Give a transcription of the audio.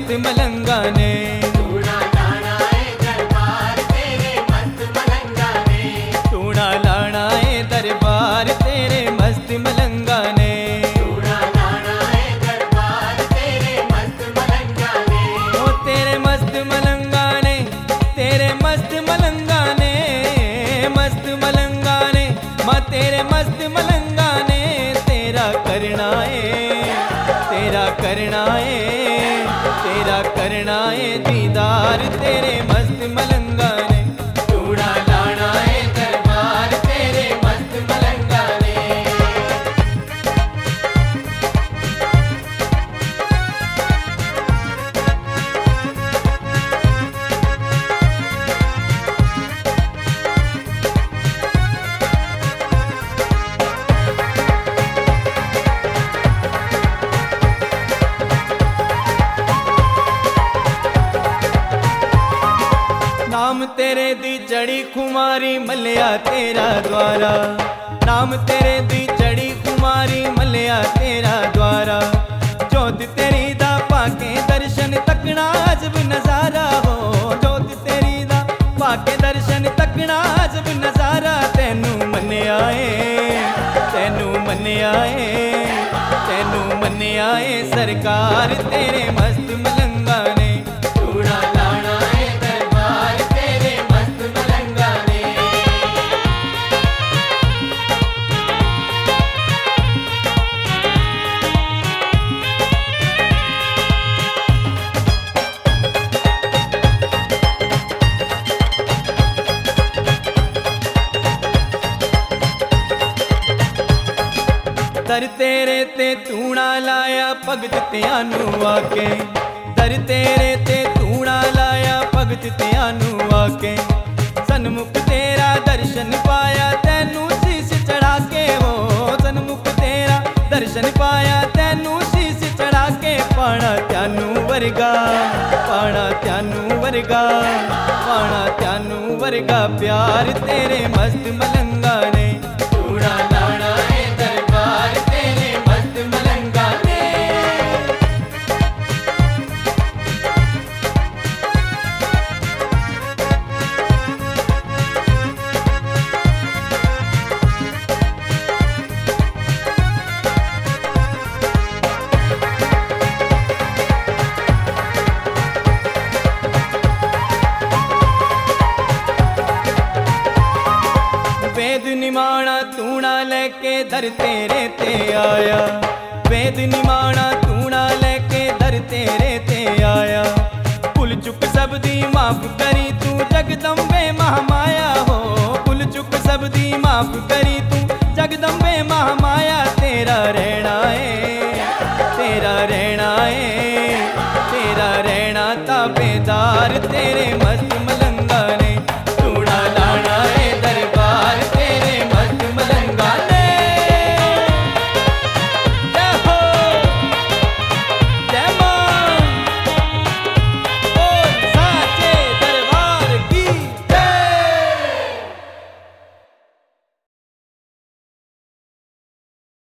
मस्त मलंगा ने। टूणा लाना है दरबार तेरे मस्त मलंगा ने। टूणा लाना है दरबार तेरे मस्त मलंगा ने। टूणा लाना है दरबार तेरे मस्त मलंगा ने। ओ तेरे मस्त मलंगा ने, तेरे मस्त मलंगा ने, मस्त मलंगा ने, माँ तेरे मस्त मलंगा ने। तेरा करना है, तेरा करना है, तेरा करना है दीदार तेरे मस्त मलंगा ने। टूणा लाना है दरबार तेरे मस्त मलंगा ने। नाम तेरे दी जड़ी कुमारी मलिया तेरा द्वारा। नाम तेरे दी जड़ी कुमारी मलिया तेरा द्वारा। जोत तेरी दा पाके दर्शन तकना अजब नजारा हो। जोत तेरी दा पाके दर्शन तकना अजब नजारा। तेनू मन्या है, तेनू मन्या है, तेनू मन्या है सरकार तेरे मस्त मलंगा ने। टूणा लाना है दरबार तेरे मस्त मलंगा ने। दर तेरे ते टूणा लाया भगत त्यानू आके। दर तेरे ते टूणा लाया भगत त्यानू आके। सन्मुख तेरा दर्शन पाया तैनू शीश चढ़ा के हो। सन्मुख तेरा दर्शन पाया तैनू शीश चढ़ा के। पाना त्यानू वर्गा, पाना त्यानू वर्गा, पाना त्यानू वर्गा प्यार तेरे मस्त मलंगा ने। टूणा लाना है दरबार तेरे मस्त मलंगा ने। वेद निमाणा टूणा लेके दर तेरे ते आया। वेद निमाणा टूणा लेके दर तेरे ते आया। भुल चुक सब दी माफ करी तू जगदम्बे महामाया हो। भुल चुक सब दी माफ करी